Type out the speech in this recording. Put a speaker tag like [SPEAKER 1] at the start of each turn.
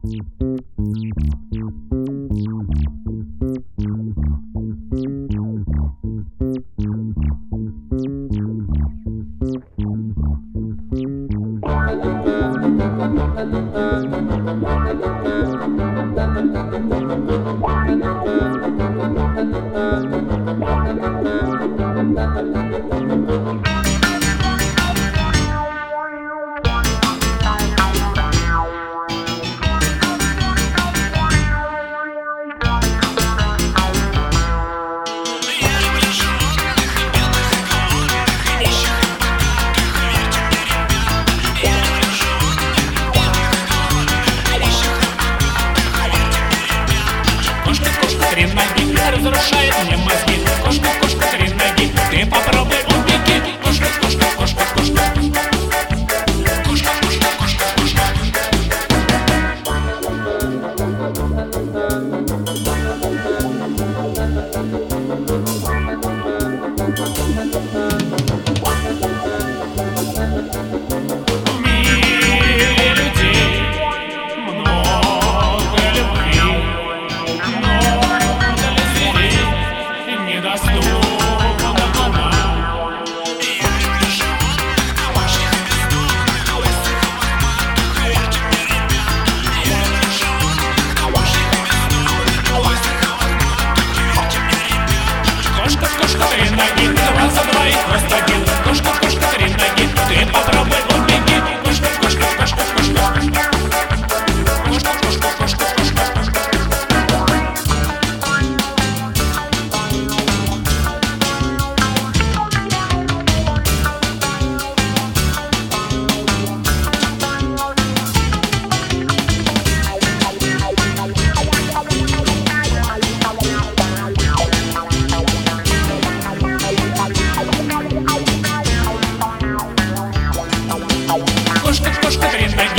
[SPEAKER 1] Три ноги разрушает мне мозги. Кошка, кошка, три ноги, ты попробуй убеги. Кошка, кошка, кошка, кошка. Кошка, кошка, кошка, кошка. В мире людей много любви. Кошка, кошка, три ноги, два за двоих, хвост один. Кошка, кошка, три ноги, ты попробуй убеги. Кошка, кошка, кошка, кошка. Кошка, кошка, кошка, кошка. Кошка, кошка, три ноги.